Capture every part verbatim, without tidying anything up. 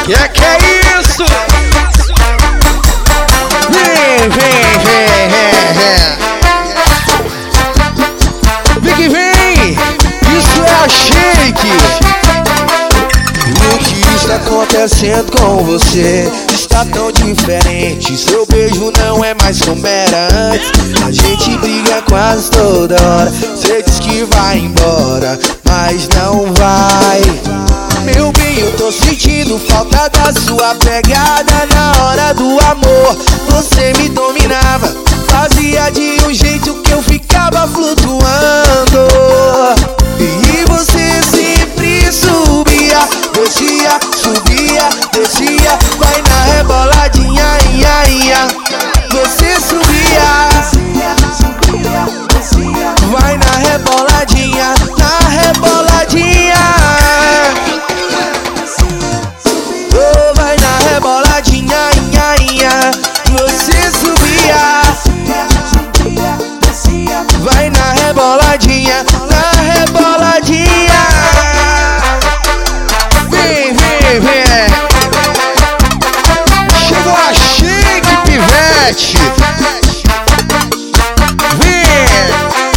Que é que é isso? Vem, vem, vem, vem, vem. Vem que vem. Isso é a Shake. O que está acontecendo com você? Está tão diferente. Seu beijo não é mais como era antes. A gente briga quase toda hora. Cê diz que vai embora, mas não vai. Meu bem, eu tô sentindo falta da sua pegada. Na hora do amor, você me dominava. Fazia de um jeito que eu ficava flutuando. E você sempre subia, descia, subia, descia. Vai na reboladinha, ia, ia. Você subia, vai na reboladinha, na reboladinha. Oh, vai na reboladinha, ia, ia. Você subia, vai na reboladinha, na reboladinha. Vem, vem, vem. Chegou a Shake, pivete. Vem.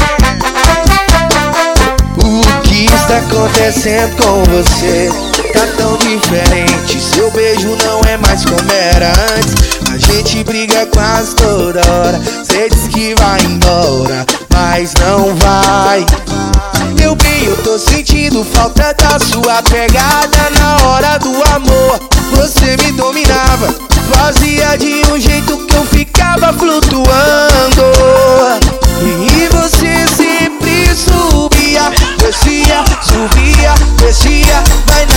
O que está acontecendo com você? Tá tão diferente. Seu beijo não é mais como era antes. A gente briga quase toda hora. Cê diz que vai embora, mas não vai. Meu bem, eu tô sentindo falta da sua pegada. Na hora do amor, você me dominava. Fazia de um jeito que eu ficava flutuando. E você sempre subia, descia, subia, descia. Vai